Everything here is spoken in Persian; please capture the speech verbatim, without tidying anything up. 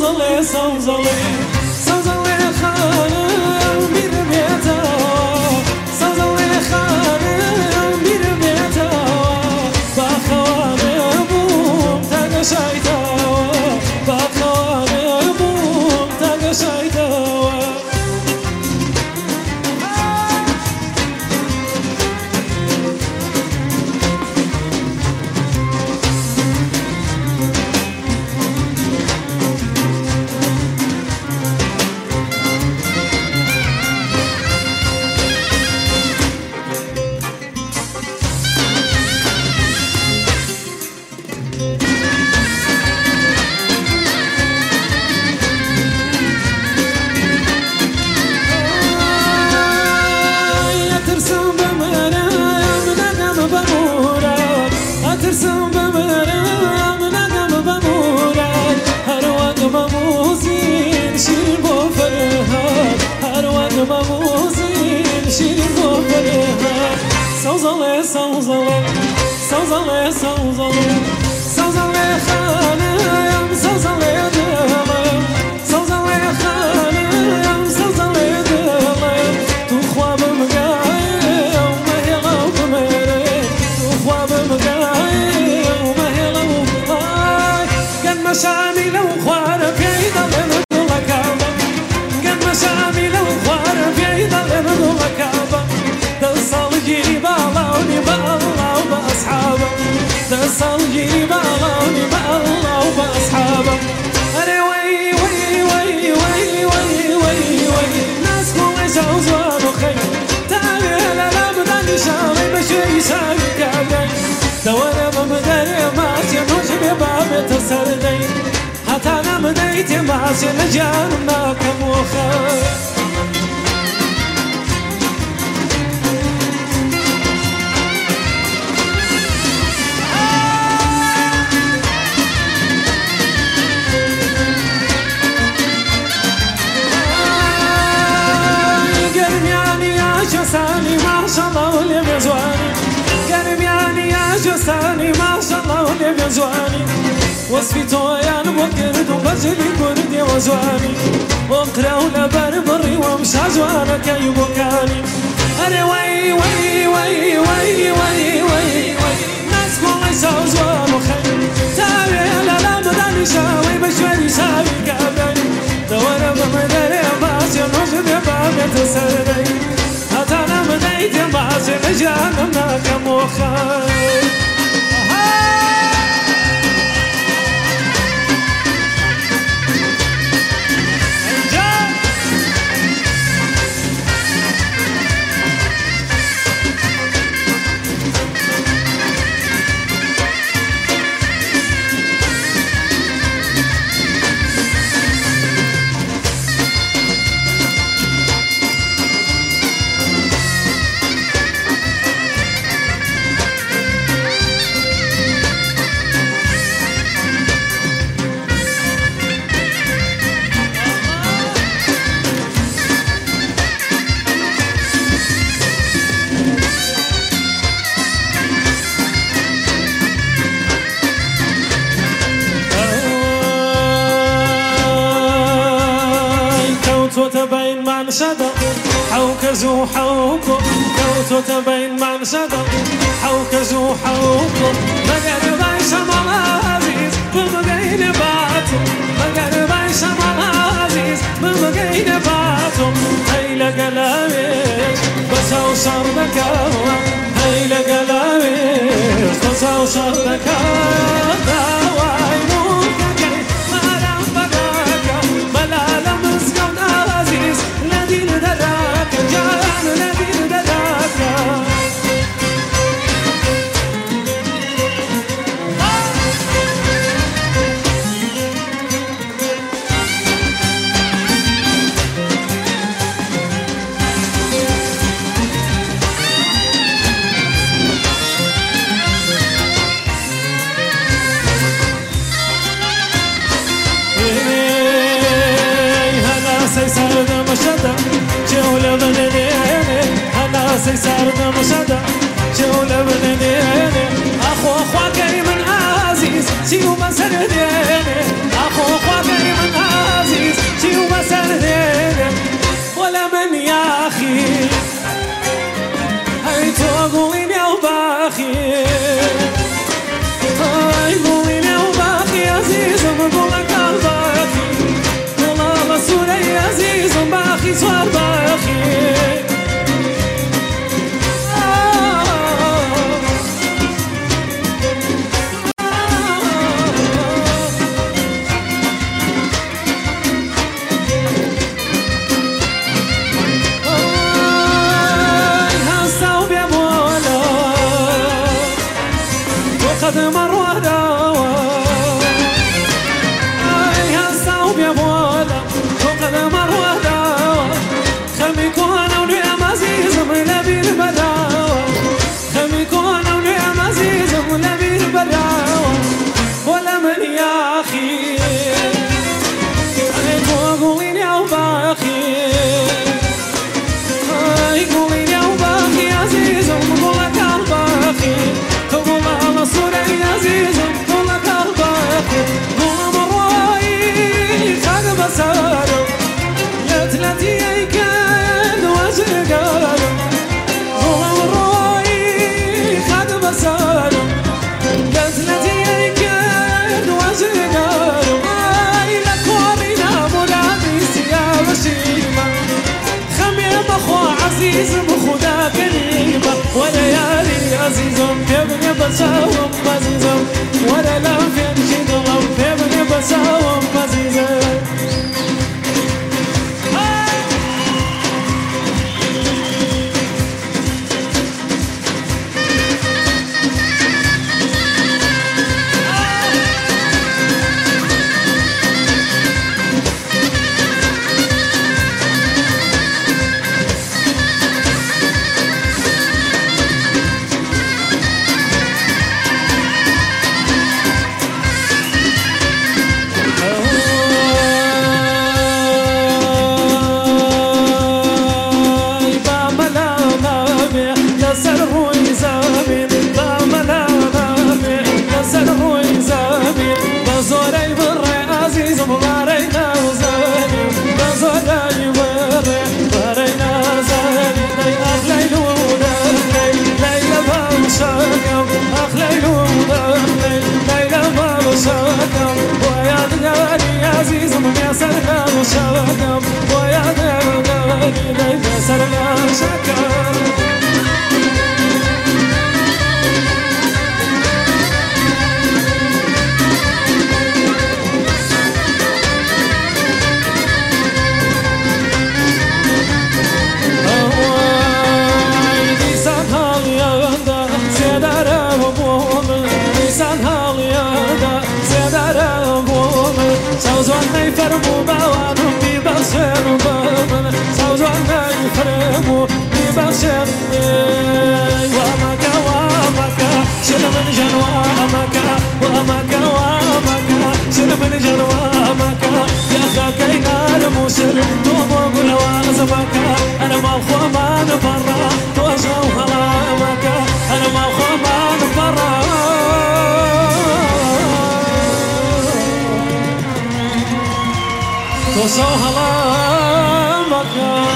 سوزله سوزله سوزله خانم بیر بیتا سوزله خانم بیر بیتا با خوانه بوم تگ شایتا با خوانه بوم تگ شایتا سوزله سوزله سوزله سوزله سوزله خانم سوزله دلم سوزله خانم سوزله دلم تو خوابم گای و مهلا بمره تو خوابم گای و مهلا بمره قد مشامي لو خوار في ضلم ضلكابه قد مشامي لو خوار في ضلم ضلكابه دصل جيبه بالله وبأصحابه دصل جيب الله بالله وبأصحابه أنا وي وي وي وي وي وي وي ناس كل زوزوان وخير تعالي لا لا بدني شامي بشوي شامي كابري دوانا بمدري ماسي نوجب باب تسردي حتى أنا مديت ماسي نجان ما كم وخير جساني ما شاء الله واللي بيزواني قلبي يعني يا جساني ما شاء الله واللي بيزواني وصفي تويان وقرد وبجلي كردي وزواني وقرا ولا بربري ومشى زوانك يبكاني أنا وي وي وي وي وي وي وي ناس كل زوزوان وخير تابع لا لا بداني شاوي بشوي شاوي كابري دوانا بمدري باسي نوجد باب تسردي أنا بديت بعض الجانب كموخاي تبين من شدا حوكزو حوكو كوتو تبين من شدا حوكزو حوكو مقر بايش مالازيز بمقين باتو مقر بايش مالازيز بمقين باتو هيلا قلاميش بساو شردكاوا هيلا قلاميش بساو شردكاوا داواي موكاكي مالام بقاكا ملالا مسكو نادين دراك جان نادين دراك سيسارد مشدا جولة بنيني أنا سيسارد مشدا جولة بنيني أخو أخو كريم عزيز سيو مسرديني أخو أخو كريم عزيز قولين يا وباخي قولين يا وباخي عزيز بقولك الباخي والله رسولي عزيز باخي صار باخي قد مر وداوى اي هالصوب يا بولا وقد مر وداوى خميكون ونعم عزيز ولا بين بداوى خميكون ونعم عزيز ولا بين بداوى ولا من يا اخي عليك قولين يا وباخي اي قولين يا وباخي عزيز وقولك الباخي رسولي عزيز قولك الباقي قول مراي خاق بسالم يتلتي ايكاد وجه قالم قول مراي خاق بسالم يتلتي ايكاد وجه قالم اي لك ورينا مناديس يا بشيمة خميم اخوة عزيز بخدا كريمة وليالي عزيزهم يبني بساوم عزيزهم ولا لا فين شدهم يبني بساوم عزيزهم عزيز يا سلام وشاكم ويا دغدغني يا سلام شكر سوزوان يفرموا بوانهم ببشر وبابن سوزوان يفرموا ببشر وامكا وامكا شل من جنوامكا وامكا وامكا شل من جنوامكا يا خاكينا المسر توبوا بالوازمكا انا ما اخوى ما نفرى توجهوا هلامكا انا ما اخوى ما نفرى توصل هلامك